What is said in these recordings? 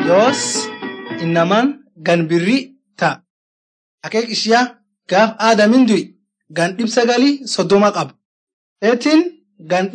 yoos innaman gan birri ta'a. Akeek ishiyaa gaaf aadamin du'i gan 930 qaba. Eetiin gan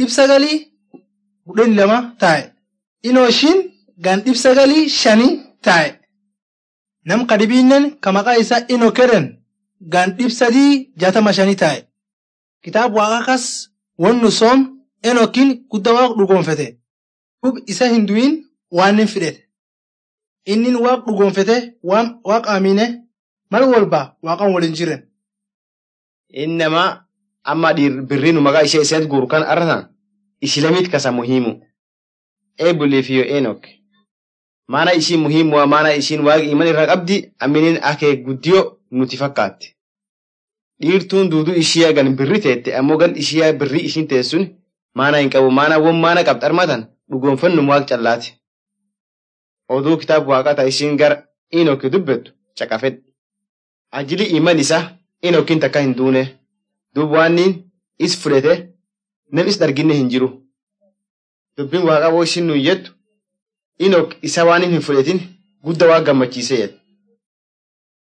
912 taa'e. Inooshiin gan 905 taa'e. Nam qadibiinnen ka maqaa isaa Inokeren gan 365 taa'e. Kitaaba Waaqaa kas wannu soom Enokiin guddaa Waaqa dhugoonfate. Hub isa hin du'in waan hin fidhete. Innin Waaqa dhugoonfate Waaqa amine mal walba Waaqan waliin jiren. Innama amma birrinu maqaa ishee isheet guuru kan arratan ishilamit kasa muhimu. Eebuliifiyo Enok. Maana ishii muhimu waa maana ishiin Waaqi iman irraa qabdi aminin akee guddiyo nuti fakkaatti. Dhiirtuun duuduu ishiyaa gan birri teette ammoo gan ishiyaa birri ishiin teessun maana hin qabu maana won maana qabdi armatan dhugoonfannu Waaqa callaati. Oduu kitaaba Waaqaa ta'a ishiin gara Enok dubbettu caqafedha. Ajili iman isaa Enokiin takka hin duune. Duub waanniin is fudhate nam is dharginne hin jiru. Dubbiin Waaqaa boo ishiin nuyi jettu Enok isa waan hin fudhatin guddaa waa gammachiisee jedha.